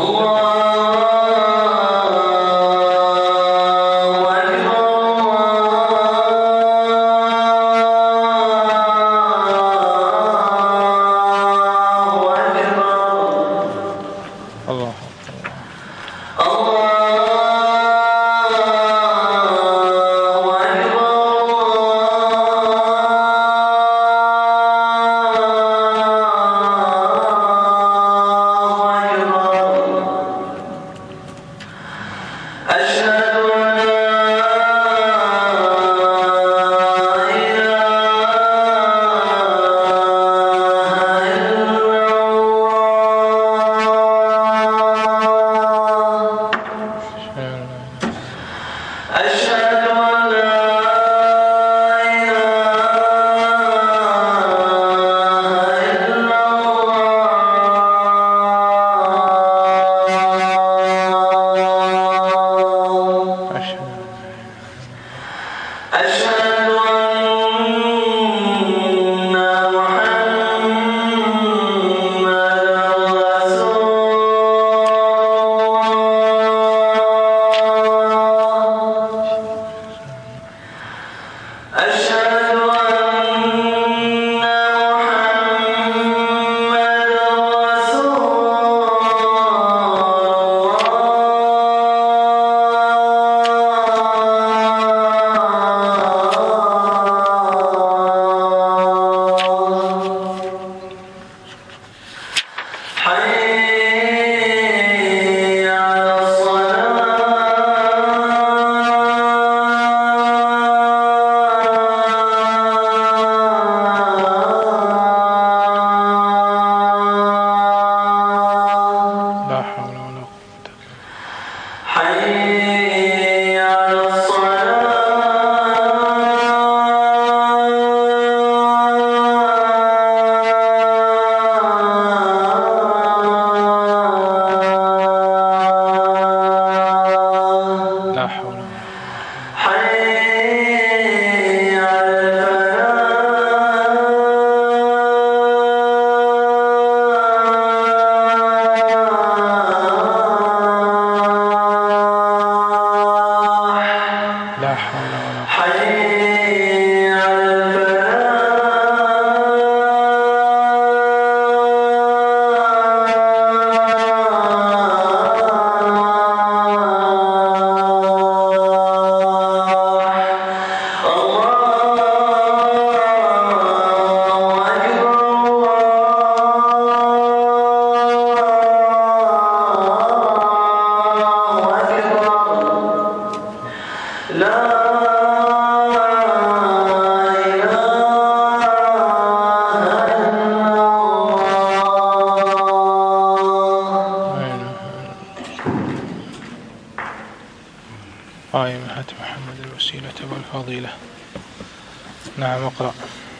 نعم اقرأ.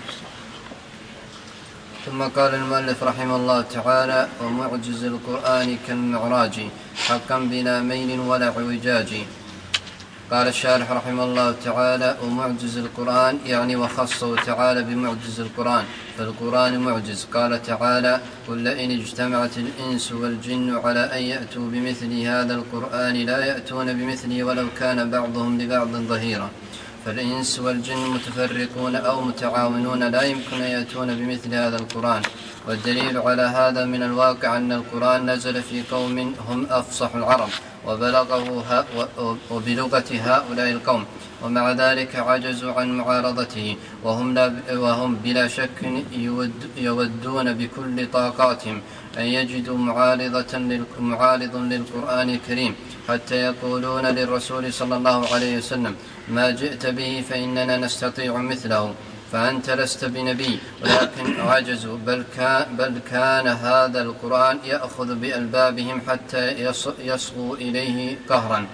ثم قال المؤلف رحمه الله تعالى: ومعجز القرآن كالمعراج حقا بلا ميل ولا اعوجاج. قال الشارح رحمه الله تعالى: ومعجز القرآن يعني وخصه تعالى بمعجز القرآن، فالقرآن معجز. قال تعالى: قل لئن اجتمعت الإنس والجن على أن يأتوا بمثل هذا القرآن لا يأتون بمثله ولو كان بعضهم لبعض ظهيرا. فالإنس والجن متفرقون أو متعاونون لا يمكن أن يأتون بمثل هذا القرآن. والدليل على هذا من الواقع أن القرآن نزل في قوم هم أفصح العرب وبلغه وبلغة هؤلاء القوم، ومع ذلك عجزوا عن معارضته، وهم بلا شك يودون بكل طاقاتهم أن يجدوا معارض للقرآن الكريم، حتى يقولون للرسول صلى الله عليه وسلم: ما جئت به فإننا نستطيع مثله، فأنت لست بنبي. ولكن عجزوا، بل كان هذا القرآن يأخذ بألبابهم حتى يصغوا إليه قهرا.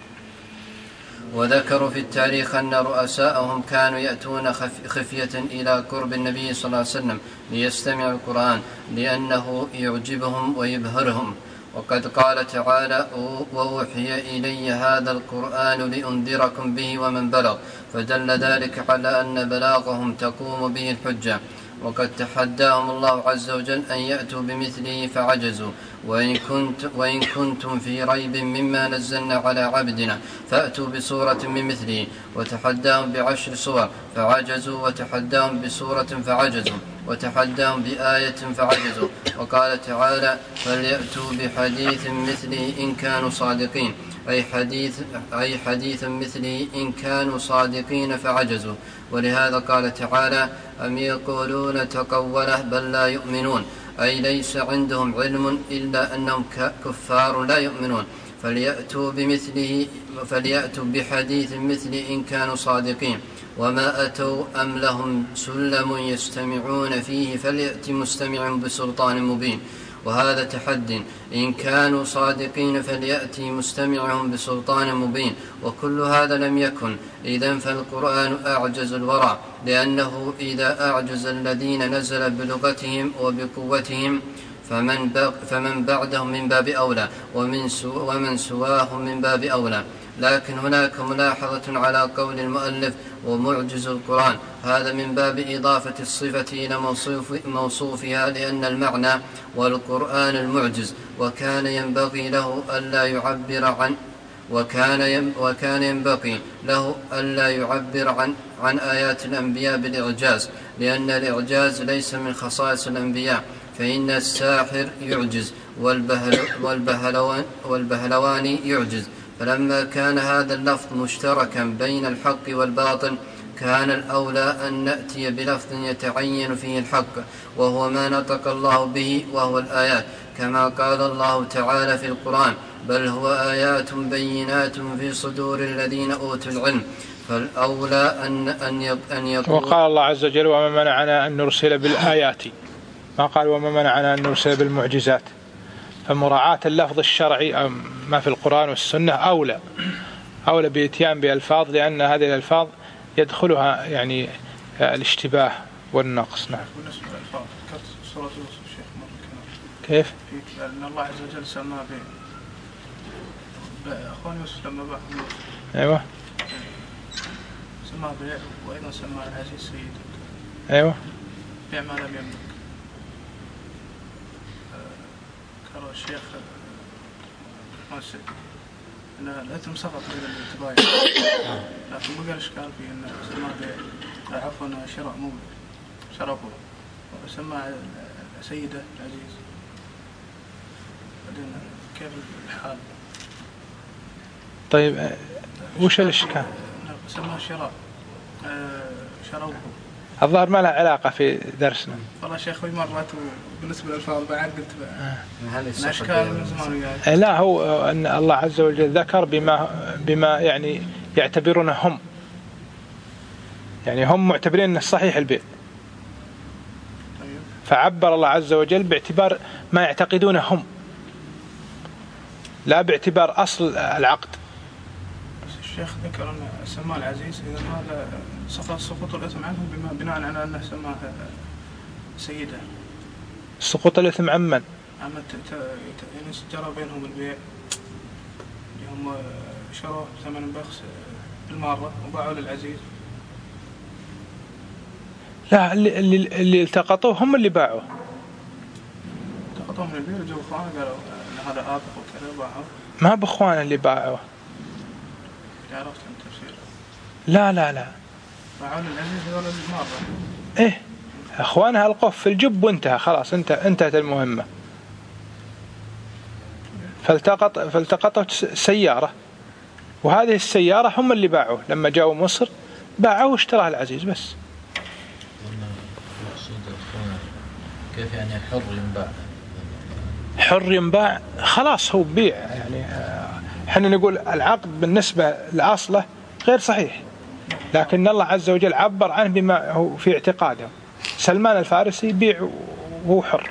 وذكروا في التاريخ أن رؤساءهم كانوا يأتون خفية إلى قرب النبي صلى الله عليه وسلم ليستمعوا القرآن لأنه يعجبهم ويبهرهم. وقد قال تعالى: وأوحي إلي هذا القرآن لأنذركم به ومن بلغ، فدل ذلك على أن بلاغهم تقوم به الحجة. وقد تحداهم الله عز وجل أن يأتوا بمثله فعجزوا: وإن كنتم في ريب مما نزلنا على عبدنا فأتوا بسورة من مثله. وتحداهم ب10 سور فعجزوا، وتحداهم بسورة فعجزوا، وتحداهم بآية فعجزوا. وقال تعالى: فليأتوا بحديث مثله إن كانوا صادقين، أي حديث مثله إن كانوا صادقين فعجزوا. ولهذا قال تعالى: أم يقولون تقوله بل لا يؤمنون، أي ليس عندهم علم إلا أنهم كفار لا يؤمنون. فليأتوا بحديث مثل إن كانوا صادقين. وما أتوا أم لهم سلم يستمعون فيه فليأت مستمع بسلطان مبين. وهذا تحد، إن كانوا صادقين فليأتي مستمعهم بسلطان مبين. وكل هذا لم يكن، إذن فالقرآن أعجز الورى، لأنه إذا أعجز الذين نزل بلغتهم وبقوتهم فمن بعدهم من باب أولى، ومن سواهم من باب أولى. لكن هناك ملاحظة على قول المؤلف: ومعجز القرآن، هذا من باب إضافة الصفة إلى موصوفها، لأن المعنى والقرآن المعجز، وكان ينبغي له ألا يعبر عن آيات الأنبياء بالإعجاز، لأن الإعجاز ليس من خصائص الأنبياء، فإن الساحر يعجز والبهلوان يعجز. فلما كان هذا اللفظ مشتركا بين الحق والباطل كان الأولى أن نأتي بلفظ يتعين فيه الحق، وهو ما نطق الله به وهو الآيات. كما قال الله تعالى في القرآن بل هو آيات بينات في صدور الذين أوتوا العلم فالأولى أن يقول. وقال الله عز وجل وما منعنا أن نرسل بالآيات، ما قال وما منعنا أن نرسل بالمعجزات. فمراعاة اللفظ الشرعي ما في القرآن والسنة أولى بإتيان بألفاظ، لأن هذه الألفاظ يدخلها يعني الاشتباه والنقص. نعم. بالنسبة للألفاظ ذكرت سورة يوسف الشيخ كيف؟ أن الله عز وجل سمى أخوان يوسف لما باعهم يوسف. أيوة. سماه بيع وأيضا سماه العزيز سيد. أيوة. بيع ما لم يملك. قال الشيخ أن الإثم سقط إلى التباين، لكن بقى الإشكال في أن سماه بيع عفوا شراء مو شرفه وسماه سيدة العزيز. بعدين كيف الحال؟ طيب وش الإشكال؟ سماه شراء شروه. الظاهر ما له علاقة في درسنا. والله شيخ مرات بالنسبة للألفاظ بعد قلت الأشكال من زمان يعني. لا، هو أن الله عز وجل ذكر بما يعني يعتبرونه هم، يعني هم معتبرين أنه صحيح البيع، فعبر الله عز وجل باعتبار ما يعتقدونه هم لا باعتبار أصل العقد. الشيخ ذكر أن سماه العزيز إذا هذا سقط الإثم عنهم بناء على أنه سماه سيدة. سقط الإثم عن من؟ عما يعني جرى بينهم البيع اللي هم شروه بثمن بخس بالمرة وباعوا للعزيز. لا، اللي التقطوه هم اللي باعوا. التقطوه من البيع وجو إخوانه قالوا أن هذا آبق وكذا باعوا. ما بإخوانه اللي باعوا. عرفت عن تفسير. لا باعوا للعزيز هذول المرة. إيه، أخوانها القف في الجب وانتهى خلاص، انتهت المهمة. فالتقطوا سيارة، وهذه السيارة هم اللي باعوا لما جاءوا مصر، باعوا واشتراها العزيز بس. كيف يعني حر ينباع خلاص، هو بيع يعني. احنا نقول العقد بالنسبة لأصله غير صحيح، لكن الله عز وجل عبر عنه بما هو في اعتقاده. سلمان الفارسي يبيع وهو حر،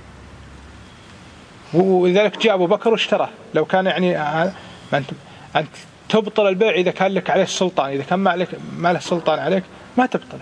ولذلك جاء أبو بكر واشتراه. لو كان يعني أنت تبطل البيع إذا كان لك عليه السلطان، إذا كان ما له سلطان عليك ما تبطله.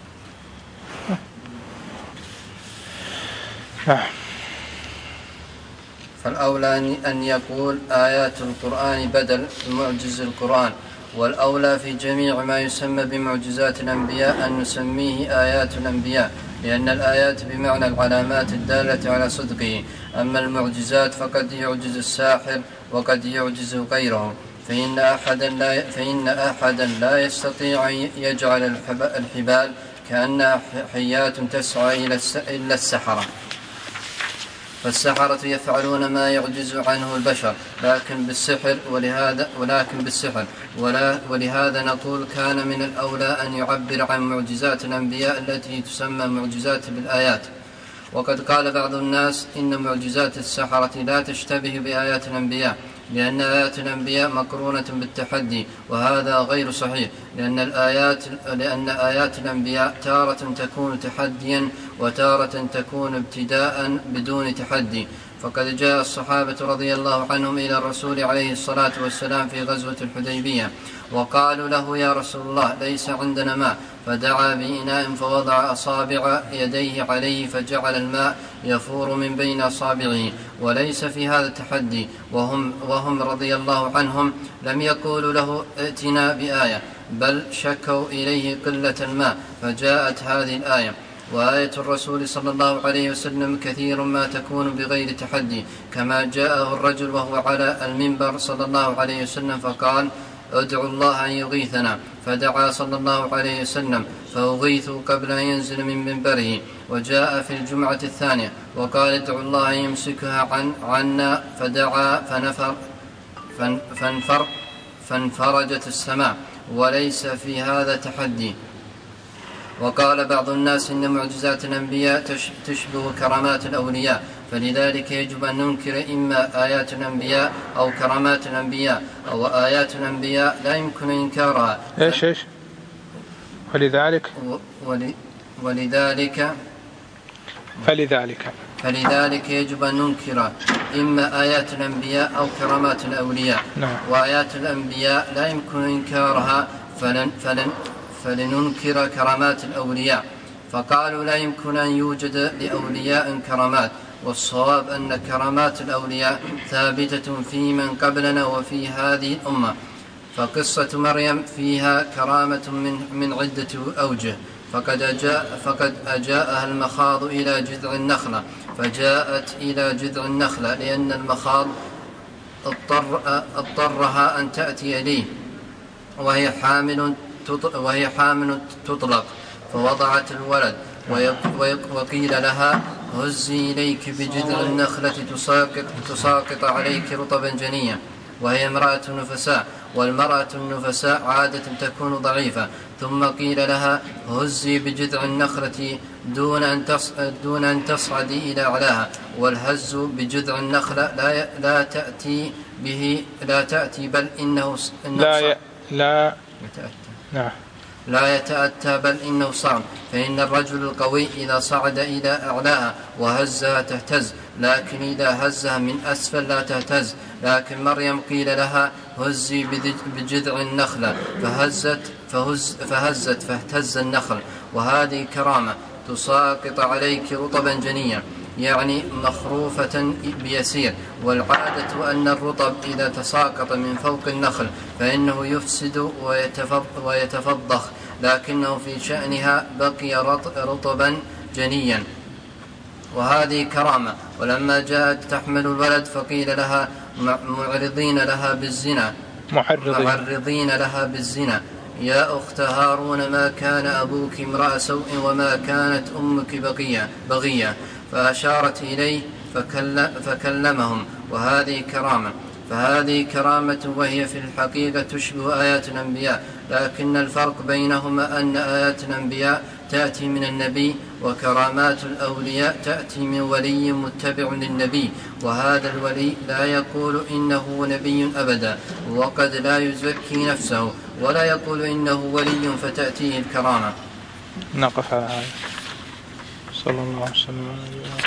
فالأولى أن يقول آيات القرآن بدل معجز القرآن، والأولى في جميع ما يسمى بمعجزات الأنبياء أن نسميه آيات الأنبياء، لأن الآيات بمعنى العلامات الدالة على صدقه. أما المعجزات فقد يعجز الساحر وقد يعجز غيره، فإن أحدا لا يستطيع أن يجعل الحبال كأنها حيات تسعى إلا السحرة، فالسحرة يفعلون ما يعجز عنه البشر لكن بالسحر ولهذا نقول كان من الأولى أن يعبر عن معجزات الأنبياء التي تسمى معجزات بالآيات. وقد قال بعض الناس إن معجزات السحرة لا تشتبه بآيات الأنبياء، لأن آيات الأنبياء مقرونة بالتحدي، وهذا غير صحيح، لأن آيات الأنبياء تارة تكون تحديا وتارة تكون ابتداء بدون تحدي. فقد جاء الصحابة رضي الله عنهم إلى الرسول عليه الصلاة والسلام في غزوة الحديبية وقالوا له يا رسول الله ليس عندنا ماء، فدعا بإناء فوضع أصابع يديه عليه فجعل الماء يفور من بين أصابعه، وليس في هذا التحدي. وهم رضي الله عنهم لم يقولوا له ائتنا بآية، بل شكوا إليه قلة الماء، فجاءت هذه الآية. وآية الرسول صلى الله عليه وسلم كثير ما تكون بغير تحدي، كما جاءه الرجل وهو على المنبر صلى الله عليه وسلم فقال ادعوا الله أن يغيثنا، فدعا صلى الله عليه وسلم فأغيثوا قبل أن ينزل من منبره. وجاء في الجمعة الثانية وقال ادعوا الله أن يمسكها عنا، فدعا فانفرجت السماء، وليس في هذا تحدي. وقال بعض الناس إن معجزات الأنبياء تشبه كرامات الأولياء، فلذلك يجب أن ننكر إما آيات الأنبياء أو كرامات الأنبياء، أو آيات الأنبياء لا يمكن إنكارها. إيش فلذلك يجب أن ننكر إما آيات الأنبياء أو كرامات الأولياء. وآيات الأنبياء لا يمكن إنكارها فلننكر كرامات الأولياء. فقالوا لا يمكن أن يوجد لأولياء كرامات، والصواب أن كرامات الأولياء ثابتة في من قبلنا وفي هذه الأمة. فقصة مريم فيها كرامة من عدة أوجه. فقد أجاءها المخاض إلى جذع النخلة، فجاءت إلى جذع النخلة لأن المخاض اضطرها أن تأتي إليه وهي حامل تطلق، فوضعت الولد. وقيل لها هزي إليك بجذع النخلة تساقط عليك رطبا جنيا، وهي امرأة نفساء، والمرأة النفساء عادة تكون ضعيفة. ثم قيل لها هزي بجذع النخلة دون أن تصعدي إلى أعلاها. والهز بجذع النخلة لا تأتي بل إنه لا يتأتى بل إنه صعب. فإن الرجل القوي إذا صعد إلى أعلاها وهزها تهتز، لكن إذا هزها من أسفل لا تهتز. لكن مريم قيل لها هزي بجذع النخلة فهزت فاهتز النخل، وهذه كرامة تساقط عليك رطبا جنيا، يعني مخروفة بيسير. والعادة أن الرطب إذا تساقط من فوق النخل فإنه يفسد ويتفضخ، لكنه في شأنها بقي رطبا جنيا، وهذه كرامة. ولما جاءت تحمل الولد فقيل لها معرضين لها بالزنا يا أخت هارون ما كان أبوك امرأ سوء وما كانت أمك بغية، فأشارت إليه فكلمهم، وهذه كرامة. فهذه كرامة وهي في الحقيقة تشبه آيات الأنبياء، لكن الفرق بينهما أن آيات الأنبياء تأتي من النبي، وكرامات الأولياء تأتي من ولي متبع للنبي، وهذا الولي لا يقول إنه نبي أبدا، وقد لا يزكي نفسه ولا يقول إنه ولي فتأتيه الكرامة. نقف على هذا. صلى الله عليه وسلم.